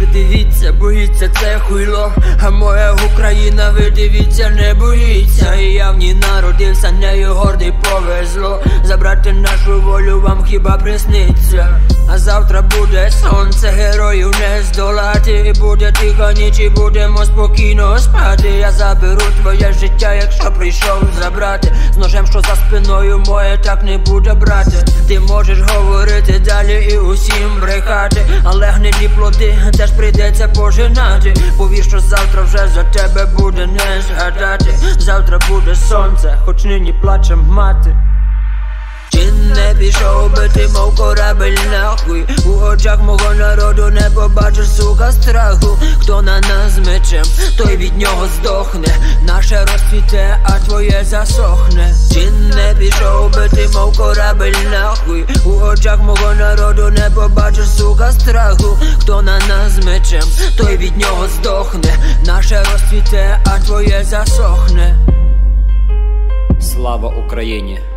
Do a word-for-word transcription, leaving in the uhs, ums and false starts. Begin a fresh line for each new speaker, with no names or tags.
дивіться, боїться це хуйло, а моя Україна, ви дивіться, не боїться. І я в ній народився, нею гордий повезло. Забрати нашу волю вам хіба присниться. А завтра буде сонце, героїв не здолати. І буде тиха ніч, і будемо спокійно спати. Я заберу твоє життя, якщо прийшов забрати. З ножем, що за спиною моє, так не буде брати. Ти можеш говорити далі і усім брехати, але гнилі плоди теж прийдеться пожинати. Повір, що завтра вже за тебе буде не згадати. Завтра буде сонце, хоч нині плаче мати. Чи не пішов би ти, мов корабель нахуй? У очах мого народу не побачиш, сука, страху. Хто на нас з мечем, той від нього здохне. Наше розцвіте, а твоє засохне. Чи не пішов би ти, мов корабель нахуй? У очах мого народу не побачиш, сука, страху. Хто на нас з мечем, той від нього здохне. Наше розцвіте, а твоє засохне.
Слава Україні!